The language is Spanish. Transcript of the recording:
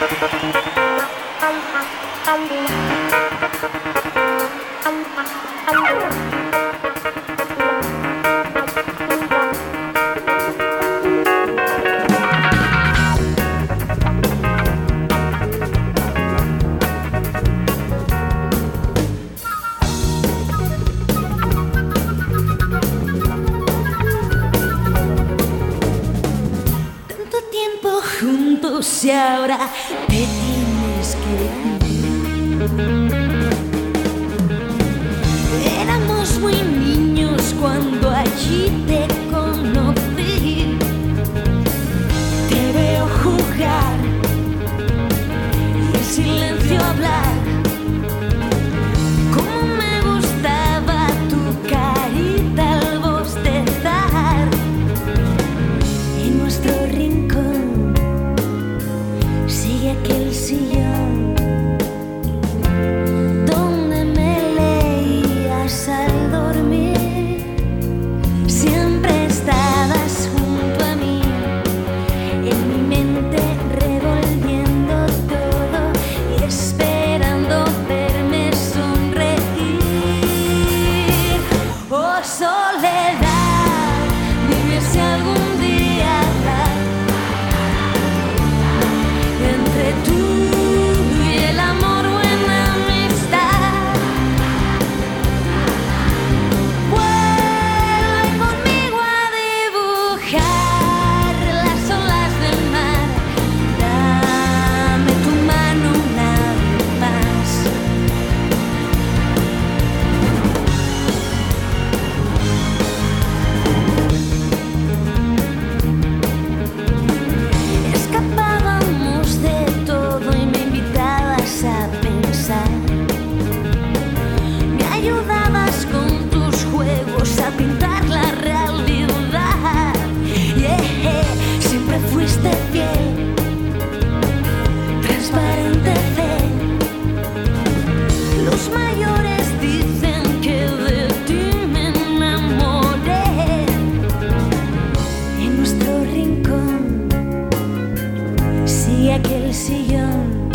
juntos y ahora te tienes que ir. Éramos muy niños cuando allí te conocí. Te veo jugar y el silencio hablar. Cómo me gustaba tu carita al bostezar. En nuestro rincón sigue aquel sillón donde me leías al dormir. Siempre estabas junto a mí, en mi mente revolviendo todo y esperando verme sonreír. Oh soledad, dime si algún día habrá entre tú y el amor buena amistad. Vuelve conmigo a dibujar las olas del mar. Dame tu mano una vez más. Escapábamos de todo y me invitabas a pensar. Me ayudabas con tus juegos a pintar la realidad. Yeah, siempre fuiste fiel, transparente fe. Los mayores dicen que de ti me enamoré. En nuestro rincón sigue aquel sillón